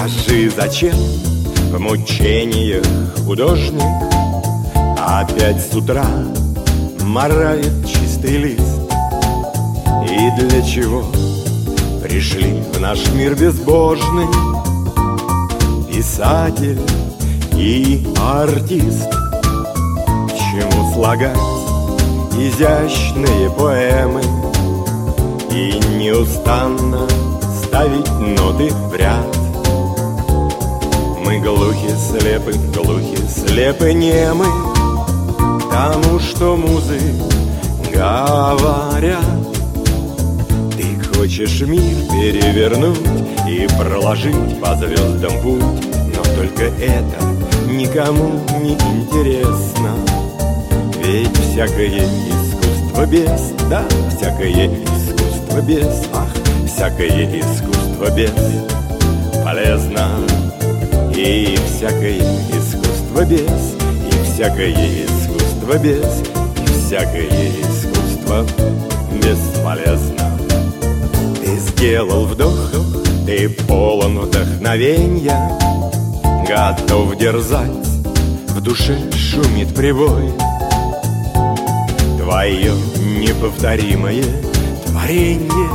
Скажи, зачем в мучениях художник опять с утра марает чистый лист? И для чего пришли в наш мир безбожный писатель и артист? К чему слагать изящные поэмы и неустанно ставить ноты в ряд? Мы глухи, слепы, немы к тому, что музы говорят. Ты хочешь мир перевернуть и проложить по звездам путь, но только это никому не интересно. Ведь всякое искусство без, да, всякое искусство без, ах, всякое искусство без полезно. И всякое искусство без, и всякое искусство без, и всякое искусство бесполезно. Ты сделал вдох, ты полон вдохновенья, готов дерзать, в душе шумит прибой. Твое неповторимое творенье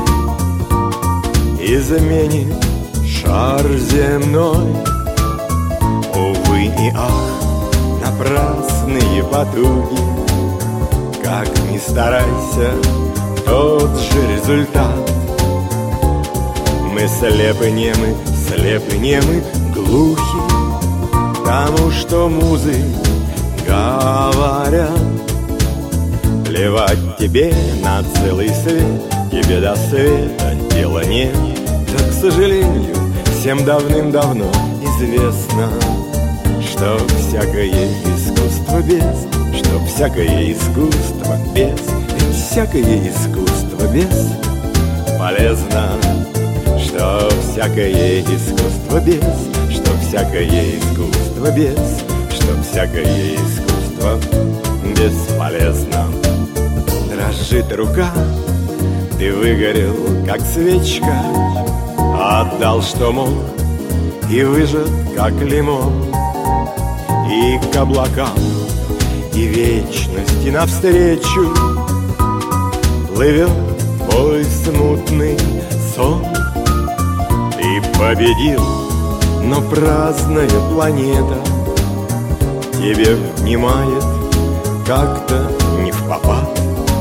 изменит шар земной. Увы и ах, напрасные потуги, как ни старайся, тот же результат. Мы слепы, немы, глухи к тому, что музы говорят. Плевать тебе на целый свет, тебе до света дела нет. Да, к сожалению, всем давным-давно известно, что всякое искусство без, что всякое искусство без, ведь всякое искусство без полезно. Что всякое искусство без, что всякое искусство без, что всякое искусство бесполезно. Дрожит рука, ты выгорел, как свечка, отдал, что мог, и выжат, как лимон. И к облакам, и вечности навстречу плывет твой смутный сон. Ты победил, но праздная планета тебе внимает как-то не впопад.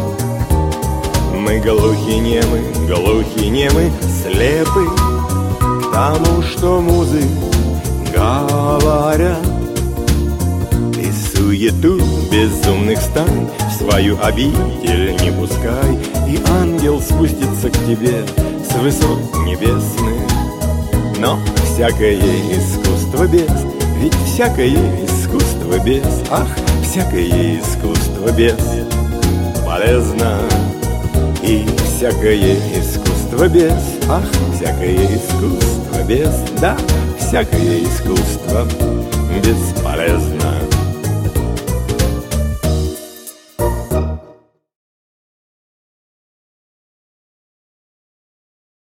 Мы глухи, немы, слепы к тому, что музы говорят. Ты суету безумных стань в свою обитель не пускай, и ангел спустится к тебе с высот небесных. Но всякое искусство без, ведь всякое искусство без, ах, всякое искусство без полезно. И всякое искусство без, ах, всякое искусство без, да, всякое искусство бесполезно.